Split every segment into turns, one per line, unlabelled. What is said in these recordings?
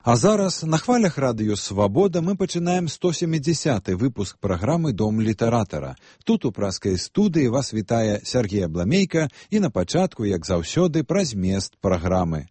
А зараз на хвалях радыё «Свабода» мы пачынаем 170-й выпуск праграмы «Дом літаратара». Тут у праскай студыі вас вітае Сергей Абламейка і на пачатку, як заўсёды, пра змест праграмы.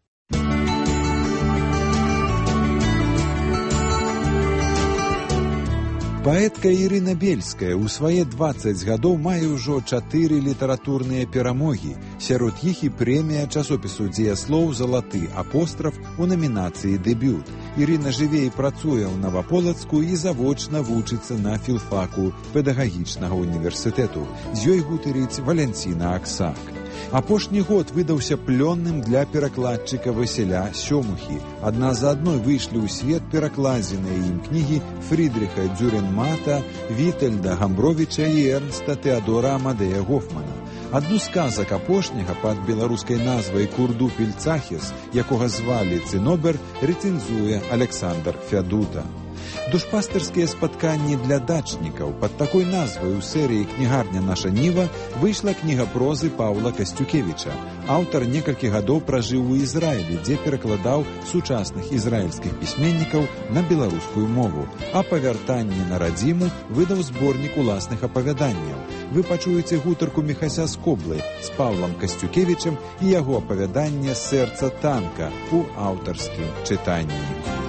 Паэтка Ірына Бельская ў свае 20 гадоў мае ўжо 4 літаратурныя перамогі. Сярод іх і прэмія часопісу «Дзеяслоў» «Залаты апостраф» у намінацыі «Дэбют». Ірына жыве і працуе ў Наваполацку і завочна вучыцца на філфаку педагагічнага універсітэту. З ёй гутарыць Валянціна Аксак. Апошні год выдаўся плённым для перакладчыка Васіля Сёмухі. Адна за адной выйшлі ў свет перакладзеныя ім кнігі Фрідріха Дзюренмата, Вітальда Гамбровіча і Эрнста Тэадора Амадея Гофмана. Адну з казак апошняга пад беларускай назвай «Курдупель Цахес», якога звалі Цынобер, рэцэнзуе Александр Фядута. Душпастырскія спатканні для дачнікаў. Пад такой назвай у серыі «Кнігарня наша Ніва» выйшла кніга прозы Паўла Касцюкевіча. Аўтар некалькі гадоў пражыў у Ізраілі, дзе перакладаў сучасных ізраільскіх пісьменнікаў на беларускую мову. А па вяртанні на радзіму выдаў зборнік уласных апавяданняў. Вы пачуеце гутарку Міхася Скоблы з Паўлам Касцюкевічам і яго апавяданне «Сэрца танка» у аўтарскім чытанні.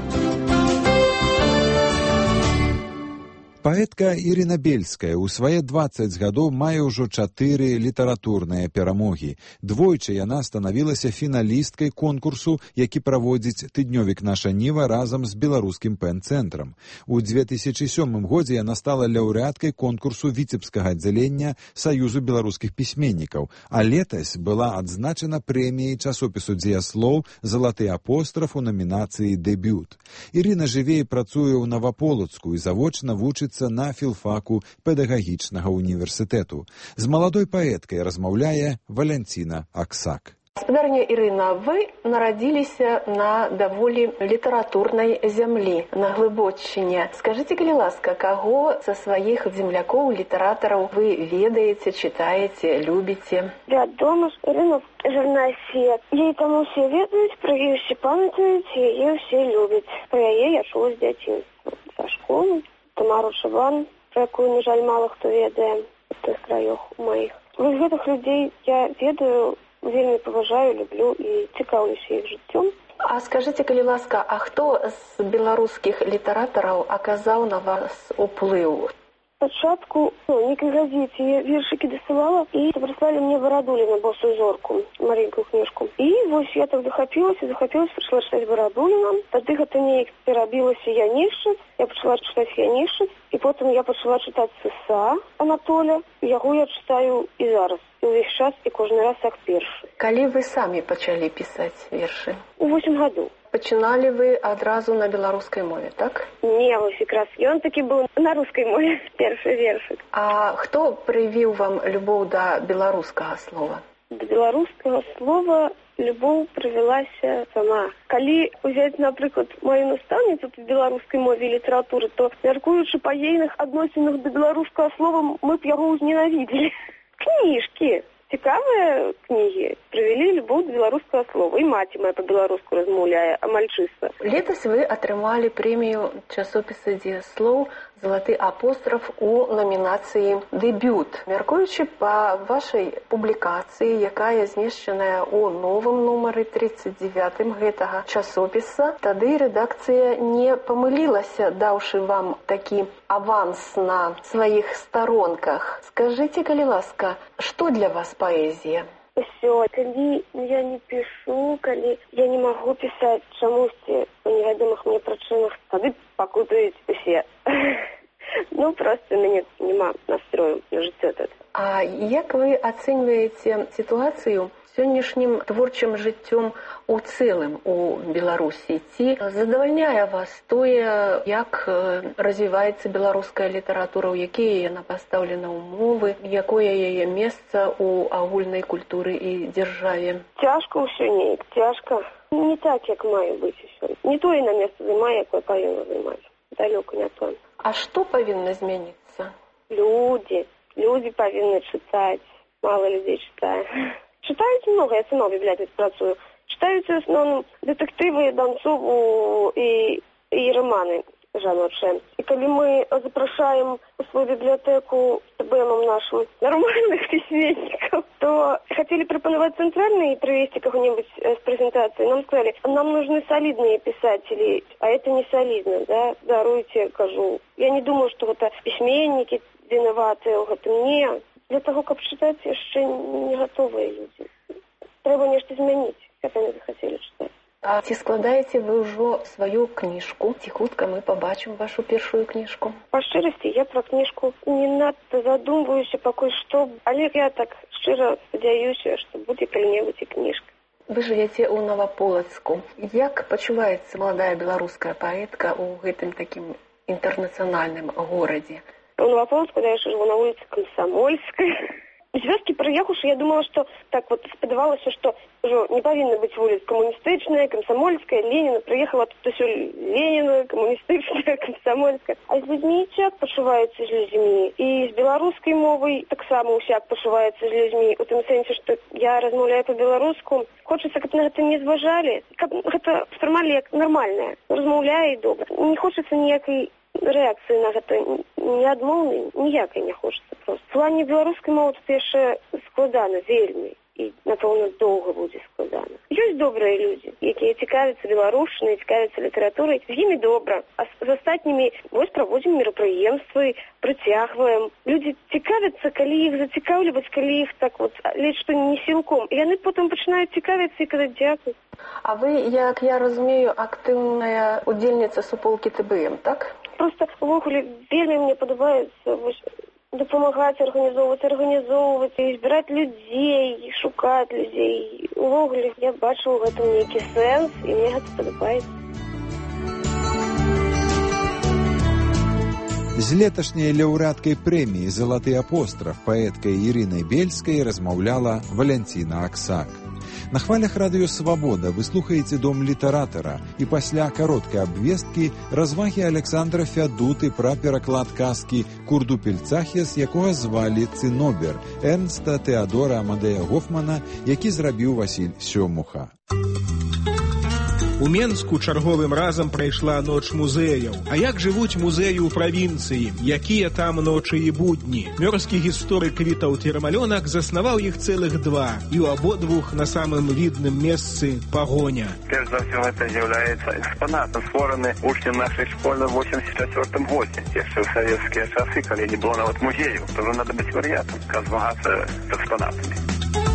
Паэтка Ірына Бельская ў свае 20 гадоў мае ўжо 4 літаратурныя перамогі. Двойчы яна станавілася фіналісткай конкурсу, які праводзіць тыднёвік «Наша Ніва» разам з беларускім пэн-цэнтрам. У 2007 годзе яна стала лаўрэаткай конкурсу віцебскага аддзялення Саюзу беларускіх пісьменнікаў, а летась была адзначана прэміяй часопісу «Дзеяслоў» «Залаты апостраф» у намінацыі «Дэбют». Ірына жыве і працуе ў Наваполацку і завочна вучыцца на філфаку педагагічнага універсітэту. З маладой паэткай размаўляе Валянціна Аксак.
Гаспадарня Ірына, вы нарадзіліся на даволі літаратурнай зямлі, на Глыбоччыне. Скажыце, калі ласка, каго са сваіх землякоў, літаратараў вы ведаеце, чытаеце, любіце?
Вядома, Ірына журналіст. Яе там усе ведаюць, пра яе ўсе памятаюць, яе ўсе любяць. Пра яе я чула з дзяцінства. Са школы. Тамару Шабан, про якую, на жаль, мало хто ведае в тых краёх маіх. Вось гэтых людзей я ведаю, вельмі паважаю, люблю і цікаўлюся іх жыццём.
А скажыце, калі ласка, а хто з беларускіх літаратараў аказаў на вас уплыў?
Спачатку некай газеце я вершыкі дасылала, і прыслалі мне Барадуліна «Босую зорку», маленькую кніжку. І вось я так захапілася, прыйшла чытаць Барадуліна. Тады гэта неяк перабілася Янішчыц, я пачала чытаць Янішчыц, і потым я пачала чытаць Сыса Анатоля. Яго я чытаю і зараз, і ўвесь час, і кожны раз як першы.
Калі вы самі пачалі пісаць вершы?
У 8 гадоў.
Пачыналі вы адразу на беларускай мове, так?
Не, вось якраз ён такі быў на рускай мове, першы вершык.
А хто прывіў вам любоў да беларускага слова?
Да беларускага слова любоў прывялася сама. Калі ўзяць, напрыклад, маю настаўніцу па беларускай мове і літаратуры, то, мяркуючы па ейных адносінах да беларускага слова, мы б яго ўзненавідзелі. Кніжкі. Цікавыя кнігі прывялі любоў да беларускага слова. І маці моя па-беларуску размаўляе, амаль чыста.
Летась вы атрымалі прэмію часопіса «Дзеяслоў» «Залаты апостраф» у намінацыі «Дэбют». Мяркуючы па вашай публікацыі, якая змешчаная ў новым нумары 39 гэтага часопіса, тады рэдакцыя не памылілася, даўшы вам такі аванс на сваіх старонках. Скажыце, калі ласка, што для вас паэзія?
Усё, калі я не пішу, калі я не магу пісаць чамусьці па невядомых мне прычынах, тады пакутаюць усе. Ну, просто у мяне няма настрою на жыццё тут.
А як вы ацэньваеце сітуацыю сённяшнім творчым жыццём у цэлым у Беларусі? Ці задавальняе вас тое, як развіваецца беларуская літаратура, у якія яна пастаўлена ўмовы, якое яе месца ў агульнай культуры і дзяржаве?
Цяжка ўсё неяк, цяжка. Не так, як мае быць усё. Не тое на месца займае, якое павінна займаць. Далёка не то.
А што павінна змяніцца?
Людзі. Людзі павінны чытаць. Мало людзей чытае. Чытаюць много, я сама в бібліятэцы працую. Читаюць у асноўным дэтэктывы, Данцову і романы жаночыя. І калі мы запрашаем у свою бібліятэку з ТБМом нашим нормальных письменников, то хотели пропоновать центральные и привести кого-нибудь с презентацией. Нам сказали, нам нужны солидные писатели, а это не солидно, да? Даруйте, кажу. Я не думаю, что это письменники виноваты в этом. Не. Для того, как читать, еще не готовые люди. Треба нечто изменить, как они захотели читать.
А ці складаеце вы ўжо сваю кніжку? Ці хутка мы пабачым вашу першую кніжку?
Па шчырасці, я пра кніжку не надта задумваюся пакуль што, але я так шчыра спадзяюся, што будзе калі-небудзь і кніжка.
Вы жывяце ў Новаполацку. Як пачуваецца маладая беларуская паэтка ў гэтым такім інтэрнацыянальным горадзе?
У Новополоцку, да, я живу на улице Комсомольской. Из вёскі прыехаўшы, я думала, что так вот спадавалася, что не павінна быць вуліц камуністычная, Комсомольская, Ленина. Прыехала тут усё Ленина, камуністычная, Комсомольская. А з людзьмі як пачуваецца з людзьмі? І з беларускай мовай таксама усяк пачуваецца з людзьмі. У тым сэнсе, што я размаўляю па-беларуску. Хочацца, каб на гэта не зважалі, каб гэта спрымалі як нармальнае. Размаўляе і добра. Не хочацца ніякай рэакцыі на гэта, ні адмоўнай, ніякай не хочацца проста. В плане беларускай мовы тут яшчэ складана вельмі. І, напэўна, доўга будзе складана. Ёсць добрыя людзі, якія цікавяцца беларушчынай, цікавяцца літаратурай. З імі добра. А з астатнімі вось праводзім мерапрыемствы, прыцягваем. Людзі цікавяцца, калі іх зацікаўліваць, калі іх так вот ледзь што не сілком. І яны потым пачынаюць цікавіцца і казаць дзякуй.
А вы, як я разумею, актыўная удзельніца суполкі ТБМ, так?
Просто увогуле вельмі мне падабаецца дапамагаць, арганізоўваць і збіраць людзей, шукаць людзей. Увогуле я бачу ў гэтым нейкі сэнс, і мне гэта падабаецца.
З леташняй лаўрэаткай прэміі «Залаты апостраф» паэткай Ірынай Бельскай размаўляла Валянціна Аксак. На хвалях радыё «Свабода» вы слухаеце «Дом літаратара» і пасля кароткай абвесткі развагі Александра Фядуты пра пераклад казкі «Курдупель-Цахес», якога звалі Цынобер, Эрнста Тэадора Амадея Гофмана, які зрабіў Васіль Сёмуха.
У Менску чарговым разам прайшла ноч музеяў. А як жывуць музеі ў правінцыі? Якія там ночы і будні? Мёрзкі гісторык Вітаўт Ермалёнак заснаваў іх цэлых 2, і ў абодвух на самым відным месцы пагоня.
Перш за ўсё гэта з'яўляецца экспанатам, створаны вучнем нашай школы ў 84 годзе. Яшчэ ў савецкія часы, калі не было нават музею, то надо быць варыятам, каб змагацца з экспанатамі.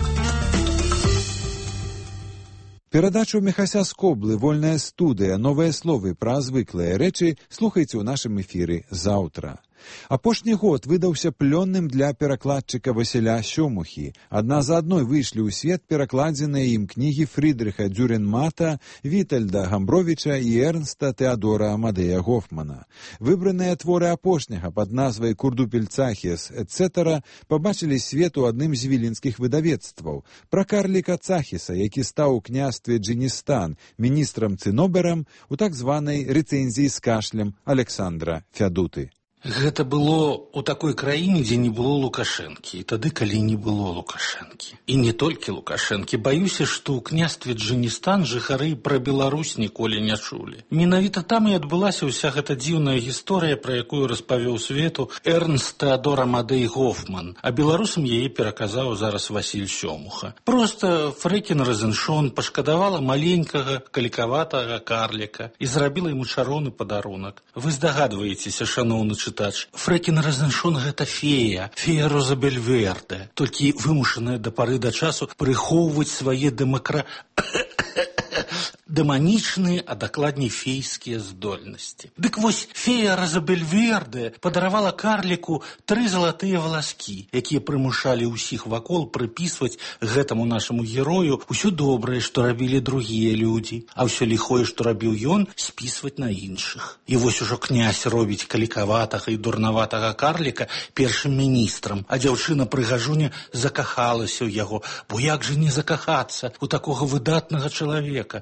Перадачу Міхася Скоблы «Вольная студыя. Новыя словы пра звыклыя рэчы» слухайце ў нашым эфіры заўтра. Апошні год выдаўся плённым для перакладчыка Васіля Сёмухі. Адна за адной выйшлі ў свет перакладзеныя ім кнігі Фрыдрыха Дюренмата, Вітальда Гамбровіча і Эрнста Тэадора Амадея Гофмана. Выбраныя творы апошняга пад назвай «Курдупель-Цахес, etc.» пабачылі свет у адным з віленскіх выдавецтваў. Пра карліка Цахеса, які стаў у княстве Джиністан міністрам Цыноберам у так званай рэцэнзіі з кашлем Александра Фядуты.
Гэта было ў такой краіне, дзе не было Лукашэнкі, і тады, калі не было Лукашэнкі. І не толькі Лукашэнкі. Баюся, што ў княстве Джиністан жыхары пра Беларусь ніколі не чулі. Менавіта там і адбылася ўся гэта дзіўная гісторыя, пра якую распавёў свету Эрнст Тэадор Амадей Гофман, а беларусам яе пераказаў зараз Васіль Сёмуха. Проста Фрэкін Розеншон пашкадавала маленькага, калікаватага карліка і зрабіла яму чароўны падарунак. Вы здагадваецеся, шаноўны чытач, Фрэкін Розеншон – гэта фея Роза Бельверде, толькі вымушаная да пары да часу прыхоўваць свае дэманічныя, а дакладней фейскія здольнасці. Дык вось фея Роза Бельверде падаравала карліку 3 залатыя валаскі, якія прымушалі ўсіх вакол прыпісваць гэтаму нашаму герою ўсё добрае, што рабілі другія людзі, а ўсё ліхое, што рабіў ён, спісваць на іншых. І вось ужо князь робіць калікаватага і дурнаватага карліка першым міністрам, а дзяўчына-прыгажуня закахалася ў яго, бо як жа не закахацца ў такога выдатнага чалавека,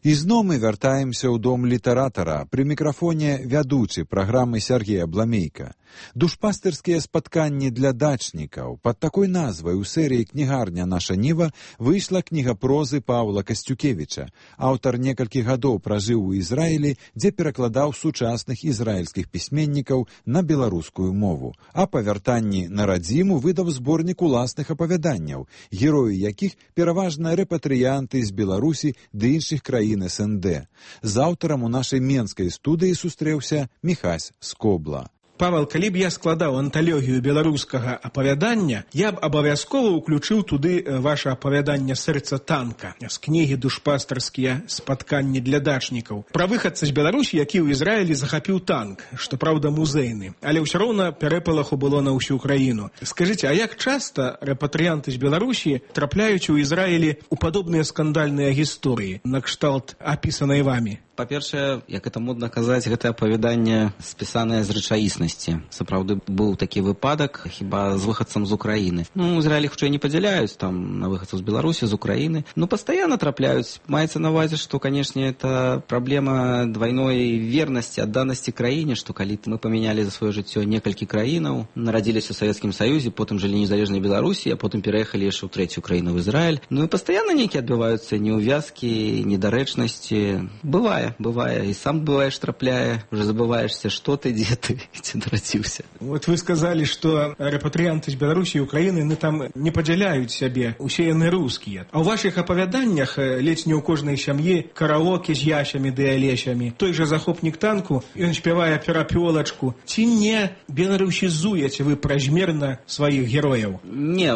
Ізноў мы вяртаемся ў дом літаратара. Пры мікрафоне вядучы праграмы Сергей Абламейка. Душпастырскія спатканні для дачнікаў. Пад такой назвай у серыі «Кнігарня наша Ніва» выйшла кніга прозы Паўла Касцюкевіча. Аўтар некалькі гадоў пражыў у Ізраілі, дзе перакладаў сучасных ізраільскіх пісьменнікаў на беларускую мову. А па вяртанні на радзіму выдаў зборнік уласных апавяданняў, героі якіх пераважна рэпатрыянты з Беларусі ды іншых краін СНД. З аўтарам у нашай менскай студыі сустрэўся Міхась Скобла.
Павел, калі б я складаў анталогію беларускага апавядання, я б абавязкова ўключыў туды ваше апавяданне «Сэрца танка» з кнігі «Душпастарскія спатканні для дачнікаў». Пра выхадца з Беларусі, які ў Ізраілі захапіў танк, што, праўда, музейны. Але ўсё роўна пярэпалаху было на ўсю краіну. Скажыце, а як часта рэпатрыянты з Беларусі трапляюць у Ізраілі ў падобныя скандальныя гісторыі, накшталт апісанай вамі?
Па-першае, як это модна казаць, гэта апавяданне спісанае з рэчаіснасці. Сапраўды быў такі выпадак, хіба з выхадцам з Украіны. Ну, Ізраілі хутчэй не падзяляюць там на выхадцаў з Беларусі, з Украіны. Ну, пастаянна трапляюць. Маецца на ўвазе, што, канешне, это праблема двайной вернасці, адданасці краіне, што калі мы памянялі за сваё жыццё некалькі краінаў, нарадзіліся ў Савецкім Саюзе, потым жылі незалежнай Беларусі, а потым пераехалі яшчэ ў трэцюю краіну, в Ізраіль. Ну, і пастаянна нейкія адбываюцца неўвязкі, недарэчнасці. Бывае, і сам бываеш трапляе, уже забываешься, што ты, дзе ты, ці нарадзіўся.
Вот вы сказалі, што рэпатрыянты з Беларусі і Украіны там не падзяляюць сябе, усе яны рускія. А ў вашых апавяданнях ледзь не ў кожнай сям'і караоке з ясямі ды алесямі. Той жа захопнік танку, ён спявае перапёлачку. Ці не беларусізуеце вы празмерна сваіх герояў?
Не,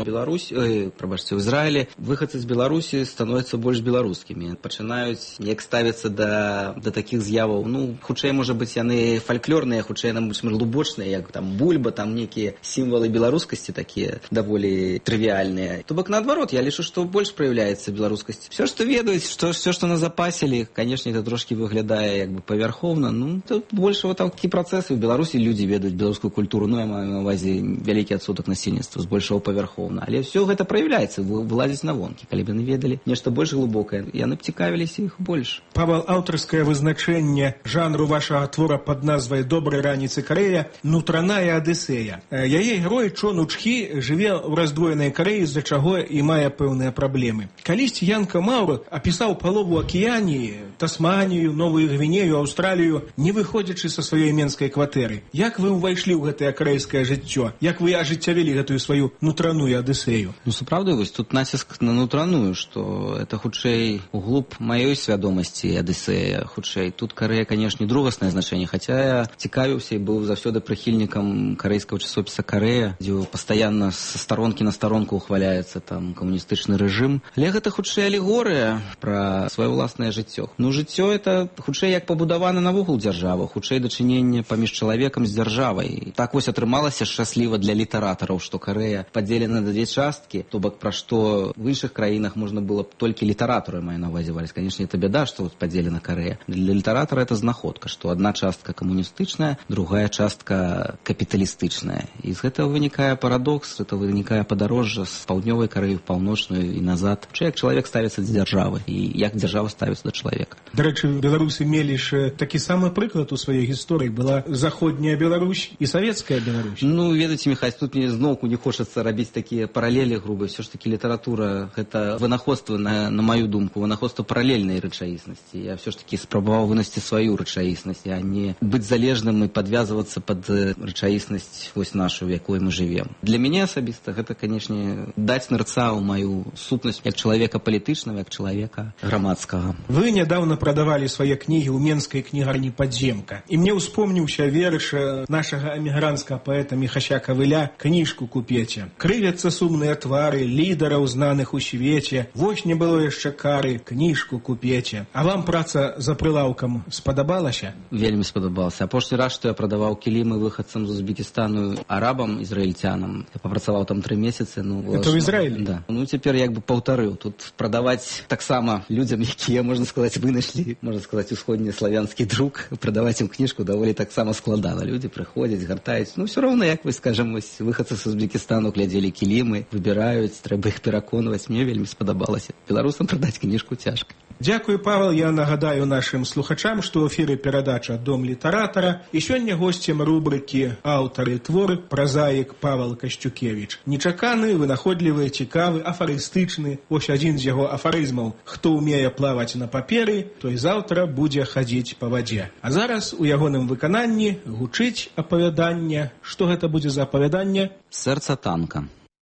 ў Ізраілі выхадцы з Беларусі становяцца больш беларускімі. Пачынаюць як ставіцца да такіх з'яваў. Ну, хутчэй, можа быць, яны фальклорныя, хутчэй, яны больш глубочныя, як там бульба, там некія сімвалы беларускасці такія даволі трывіальныя. То бок, наадварот, я лічу, што больш праяўляецца беларускасць. Все, што ведаюць, все, што назапасілі, канешне, это трошкі выглядае як бы павярхоўна. Ну, тут больш вот такі працэсы. У Беларусі людзі ведаюць беларускую культуру, ну, я маю на ўвазе вялікі адсотак насельніцтва, збольшага павярхоўна. Але все гэта праяўляецца, вылазіць на вонкі. Калі б яны ведалі нешта больш глыбокае, яны б цікавіліся іх больш.
Павел, аўтарскае вызначэнне жанру вашага твора пад назвай «Добрай раніцы Карэя» «Нутраная Адысея». Яе герой Чон Учхі жыве ў раздвоенай Карэі, з-за чаго і мае пэўныя праблемы. Калісьці Янка Маўр апісаў палову Акіяніі, Тасманію, Новую Гвінею, Аўстралію, не выходзячы са сваёй менскай кватэры. Як вы ўвайшлі ў гэтае карэйскае жыццё? Як вы ажыццявілі гэтую сваю нутраную Адысею?
Ну, сапраўды, вось тут націск на нутраную, што это хутчэй углуб маёй свядомасці Адысея, хутчэй. Тут Карэя, канешне, другаснае значэнне, хаця я цікавіўся і быў заўсёды прыхільнікам карэйскага часопіса «Карэя», дзе пастаянна са старонкі на старонку ухваляецца там камуністычны рэжым. Але гэта хутчэй алегорыя пра сваё ўласнае жыццё. Ну, жыццё это хутчэй як пабудавана навогул дзяржава, хутчэй дачыненне паміж чалавекам з дзяржавай. Так вось атрымалася шчасліва для літаратараў, што Карэя падзелена на дзве часткі, то бок пра што в іншых краінах можна было б толькі літаратару, маю на ўвазе валіць. Канешне, это бяда, што падзелена Карэя. Для літаратара это знаходка, што адна частка камуністычная, другая частка капіталістычная. І з гэтага вынікае парадокс, гэта вынікае падарожжа з паўднёвай Карэі в паўночную і назад. Чы як чалавек ставіцца да дзяржавы і як дзяржава ставіцца да чалавека.
Дарэчы, беларусы мелі ж такі самы прыклад у сваёй гісторыі. Была заходняя Беларусь і савецкая Беларусь.
Ну, ведаеце, Міхась, тут мне зноўку не хочацца рабіць такія паралелі грубыя. Все ж таки літаратура гэта вынаходства, на маю думку, вынаходства паралельнай рэчаіснасці. Я все ж таки спрабаваў вынесці сваю рэчаіснасць, а не быць залежным і падвязвацца пад рэчаіснасць вось нашу, в якой мы жывем. Для мяне асабіста гэта, канешне, даць нырца ў маю сутнасць як чалавека палітычнага, як чалавека грамадскага.
Вы нядаўна прадавалі свае кнігі ў менскай кнігарні «Падземка». І мне ўспомніўся верш нашага эмігранцкага паэта Міхася Кавыля «Кніжку купеце». Крывяцца сумныя твары лідараў знаных у свеце. Вось не было яшчэ кары, кніжку купеце. А вам праца за прылаўкам спадабалася?
Вельмі спадабалася. Апошні раз, што я прадаваў кілімы выхадцам з Узбекістану арабам, ізраільцянам. Я папрацаваў там 3 месяцы. Ну,
это ў Ізраілі?
Да. Ну, цяпер як бы паўтарыў. Тут прадаваць таксама людзям, якія, можна сказаць, вынайшлі, можна сказаць, усходні славянскі друк, прадаваць ім кніжку даволі таксама складана. Людзі прыходзяць, гартаюць. Ну, ўсё роўна, як вы, скажам, вось выхадцы з Узбекістану глядзелі кілімы, выбіраюць, трэба іх пераконваць. Мне вельмі спадабалася. Беларусам прадаць кніжку цяжка.
Дзякуй, Павел. Я нагадаю нашым слухачам, што ў эфіры перадача «Дом літаратара» і сёння госцем рубрыкі «Аўтары творы» празаік Павел Касцюкевіч. Нечаканы, вынаходлівы, цікавы, афарыстычны. Вось адзін з яго афарызмаў: «Хто ўмее плаваць на паперы, той заўтра будзе хадзіць па вадзе». А зараз у ягоным выкананні гучыць апавяданне. Што гэта будзе за апавяданне?
«Сэрца танка».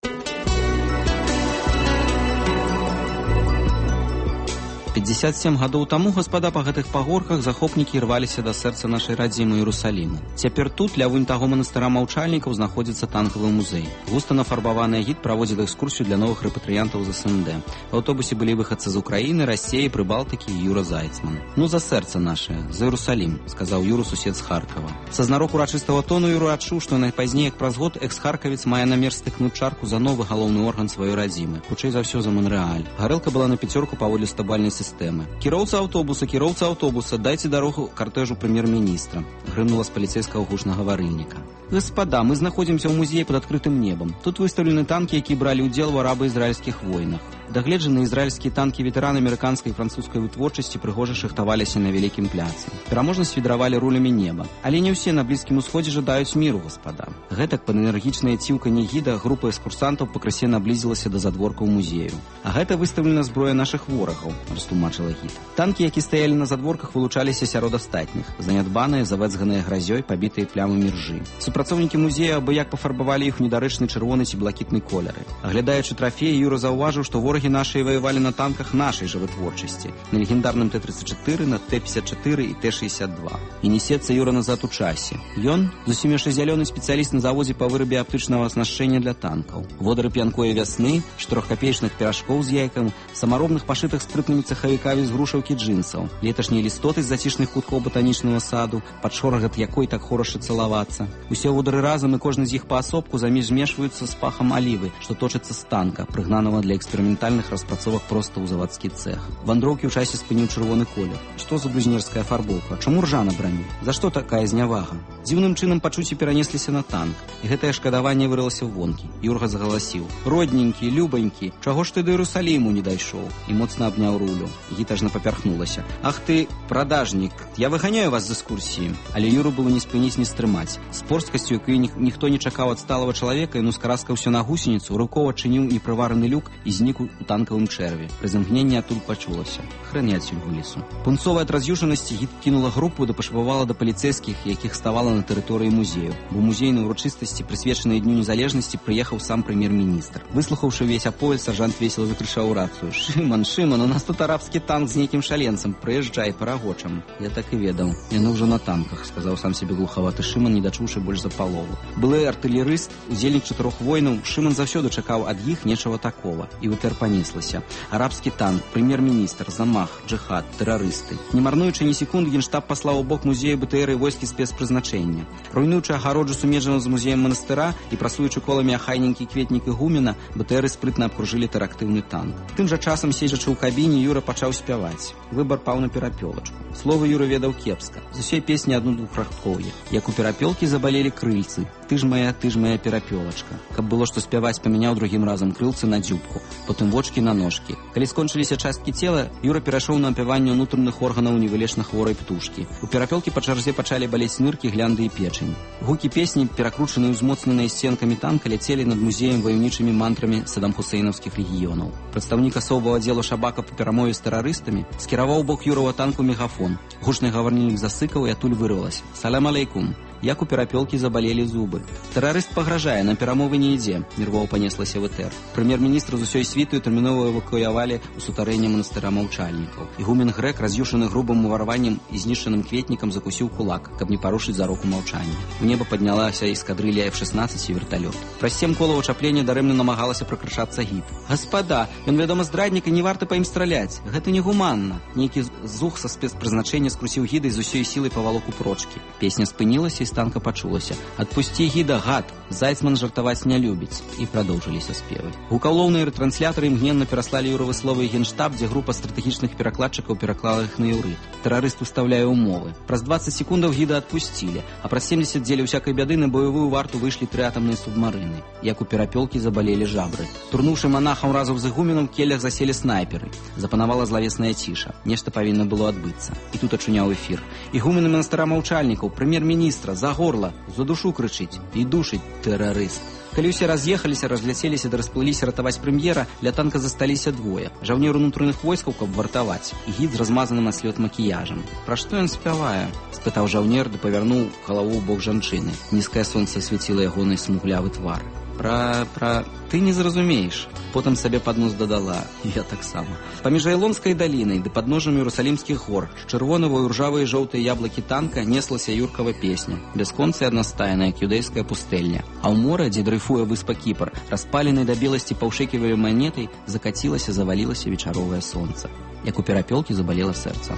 57 гадоў таму, гаспада, па гэтых пагорках захопнікі ірваліся да сэрца нашай радзімы Іерусаліму. Цяпер тут, ля вунь таго манастыра маўчальнікаў, знаходзіцца танкавы музей. Густа нафарбаваны гід праводзіць экскурсію для новых рэпатрыянтаў з СНД. У аўтобусе былі выхадцы з Украіны, Расіі, Прыбалтыкі і Юра Зайцман. «Ну, за сэрца нашае, за Іерусалім», сказаў Юру, сусед з Харкава. Са знарок урачыстага тону Юра адчуў, што найпазней, як праз год, экс-харкавец мае намер стыкнуць чарку за новы галоўны орган сваёй радзімы. Хутчэй за ўсё за Монрэаль. Гарэлка была на пяцёрку паводле стабальнай сістэмы. Кіроўца аўтобуса, дайце дарогу картэжу прэм'ер-міністра. Грымнула з паліцэйскага гучнага варыльніка. Гаспада, мы знаходзімся ў музеі пад адкрытым небам. Тут выстаўлены танкі, якія бралі ўдзел у араба-ізраільскіх войнах. Дагледжаныя ізраільскія танкі ветэраны амерыканскай і французскай вытворчасці прыгожа шахтаваліся на вялікім пляцы. Пераможна свідравалі рулямі неба. Але не ўсе на Блізкім усходзе жадаюць міру, гаспада. Гэтак пад энергічнае ціўканне гіда група экскурсантаў пакрысе наблізілася да задворкаў музею. А гэта выстаўлена зброя нашых ворагаў, растлумачыла гід. Танкі, які стаялі на задворках, вылучаліся сярод астатніх. Занядбаныя, завэцганыя гразёй, пабітыя плямамі ржы. Супрацоўнікі музея абы-як пафарбавалі іх у недарэчны чырвоны ці блакітны колеры. Аглядаючы трафеі, Юра заўважыў, што ворагі нашыя ваявалі на танках нашай жа вытворчасці, на легендарным Т-34, на Т-54 і Т-62. І несецца Юра назад у часе. Ён зусім яшчэ зялёны спецыяліст на заводзе па вырабе аптычнага аснашчэння для танкаў. Водары п'янкое вясны, 4-капеечных піражкоў з яйкам, самаробных пашытых спрытнымі цэхавікамі з грушаўкі джинсаў, леташнія лістоты з зацішных куткоў ботанічнага саду, пад шорагат якой так хораша цалавацца. Усе водары разам і кожны з іх паасобку змешваюцца з пахам алівы, што точыцца з танка, прыгнанага для эксперыментальных распрацовак проста ў завадскі цэх. Вандроўкі ў часе спыніў чырвоны колер. Што за блюзнерская фарбоўка? Чаму ржа на брані? За што такая знявага? Дзіўным чынам пачуцці перанесліся на танк, і гэтае шкадаванне вырылася ў вонкі. Юрга загаласіў: «Родненькі, любанькі, чаго ж ты да Іерусаліму не дайшоў?» І моцна абняў рулю. Гід аж папярхнулася. «Ах ты, прадажнік, я выганяю вас з экскурсіі». Але Юру было не спыніць, не стрымаць. З порсткасцю, якой ніхто не чакаў ад сталага чалавека, ён ускараскаўся на гусеніцу, рукова адчыніў непрывараны люк і знік у танкавым чэрве. Пры замкненні адтуль пачулася: «Хрэн адсюль вылезу». Пунцовая ад раз'юшанасці гід кінула групу да пашабавала да паліцэйскіх, якіх ставала на тэрыторыі музею. Бо музейнай урачыстасці, прысвечанай Дню незалежнасці, прыехаў сам прэм'ер-міністр. Выслухаўшы весь аповед, сяржант весела закрычаў у рацыю: «Шыман, у нас тут арабскі танк з нейкім шаленцам. Прыязджай, парагочам». «Я так і ведаў. Яны ўжо на танках», сказаў сам себе глухаваты Шыман, не дачуўшы больш за палову. Былы артылерыст, удзельнік 4 войнаў, Шыман заўсёды чакаў ад іх нечага такого. І вытэр панеслася. Арабскі танк, прэм'ер-міністр, замах, джихад, тэрарысты. Не марнуючы ні секунды, генштаб паслаў у бок музея БТР і войскі спецпрызначэння. Руйнуючы агароджу сумежаную з музеем манастыра і прасуючы коламі ахайненькі кветнік ігумена, БТРы спрытна абкружылі тэрактыўны танк. Тым жа часам, седзячы ў кабіне, Юра пачаў спяваць. Выбар паў на перапёлачку. Словы Юра ведаў кепска. З усёй песні адну-двухрадкоўе. Як у перапёлкі забалелі крыльцы. Ты ж моя перапёлачка. Каб было што спяваць, памяняў другім разам крылцы на дзюбку, потым вочкі на ножкі. Калі скончыліся часткі цела, Юра перайшоў на апяванне ўнутраных органаў невылечна хворай птушкі. У перапёлкі па чарзе пачалі балець ныркі, глянды і печань. Гукі песні, перакручаныя ўзмоцненыя сценкамі танка, ляцелі над музеем ваючымі мантрамі садам-хусейнаўскіх легіёнаў. Прадстаўнік асобавага аддзелу Шабака па перамове з тэрарыстамі скіраваў бок Юрова танку мегафон. Гучны гаварнільнік засыкаў, і адтуль вырвалася: «Салям алейкум». Як у перапёлкі забалелі зубы. «Тэрарыст пагражае, на перамовы не ідзе», нервова панеслася в ЭТР. Прэм'ер-міністр з усёй світаю тэрмінова эвакуявалі ў сутарэнне манастыра маўчальнікаў. Ігумен Грэк, раз'юшаны грубым уварваннем і знішчаным кветнікам, закусіў кулак, каб не парушыць зароку маўчання. У неба паднялася эскадрылля F-16 і верталёт. Праз 7 колаў ачаплення дарэмна намагалася пракрачацца гід. «Гаспада, ён, вядома, здраднік, і не варта па ім страляць. Гэта негуманна». Нейкі зух са спецпрызначэння скрусіў гіда і з усёй сілай павалок у прочкі. Песня спынілася, і танка пачулася: «Адпусці гіда, гад! Зайцман жартаваць не любіць». І прадоўжыліся спевы. Гукалоўныя рэтрансляторы імгненна пераслалі юравы словы Генштаб, дзе група стратэгічных перакладчыкаў пераклала іх на іўрыт. Тэрарыст устаўляе ўмовы. Праз 20 секундаў гіда адпусцілі, а праз 70 дзеля ўсякай бяды на баявую варту выйшлі 3 атамныя субмарыны. Як у перапёлкі забалелі жабры. Турнуўшы манахам разам з ігуменам, келях заселі снайперы. Запанавала злавесная ціша. Нешта павінна было адбыцца. І тут ачуняў эфір. Ігумены манастыра маўчальнікаў, прэм'ер-міністра, за горла, за душу крычыць і душыць тэрарыст. Калі ўсе раз'ехаліся, разляцеліся да расплыліся ратаваць прэм'ера, ля танка засталіся двое. Жаўнер унутраных войскаў, каб вартаваць, і гід з размазаным аслёт макіяжам. «Пра што ён спявае?» – спытаў жаўнер, ды павярнуў галаву ў бок жанчыны. Нізкае сонца свяціла ягоны смуглявы твар. Ты не зразумееш. Потым сабе пад нос дадала: «Я таксама». Паміж Айлонскай далінай ды падножжам Іерусалімскіх гор з чырвонавай, ружавай і жоўтай яблыкі танка неслася юркава песня, бясконцая аднастайная, як юдэйская пустэльня. А ў мора, дзе дрейфуе выспа Кіпр, распаленай да беласці паўшэківай манетай, закацілася, завалілася вечаровае сонца. Як у перапёлкі забалела сэрца.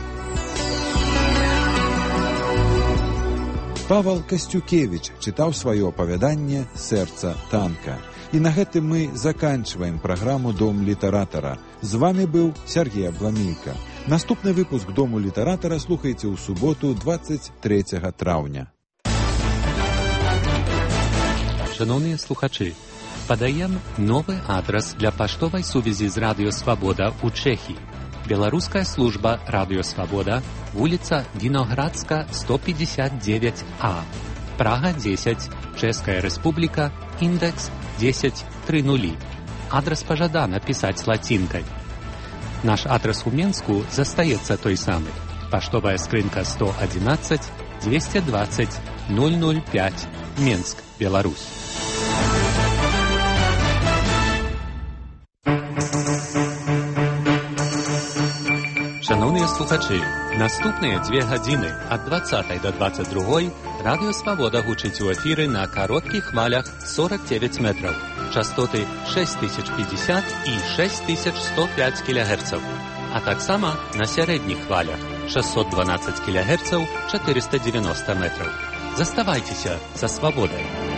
Павел Касцюкевіч чытаў сваё апавяданне «Сэрца танка». І на гэтым мы заканчваем праграму «Дом літаратара». З вами быў Сергей Абламейка. Наступны выпуск «Дому літаратара» слухайце ў суботу 23 траўня.
Шановныя слухачы, падаем новы адрас для паштовай сувязі з Радыё Свабода ў Чэхіі. Беларуская служба Радыё Свабода, вуліца Віноградска, 159А, Прага 10, Чэшская Рэспубліка, індекс 1030. Адрас пажадана пісаць лацінкай. Наш адрас у Менску застаецца той самы. Паштовая скрынка 111 220 005, Менск, Беларусь. Шановныя слухачы, наступныя 2 гадзіны ад 20 до 22 Радыё Свабода гучыць у эфіры на кароткіх хвалях 49 метраў, частоты 6050 і 6105 кГц, а таксама на сярэдніх хвалях 612 кГц 490 метраў. Заставайцеся за свабодай.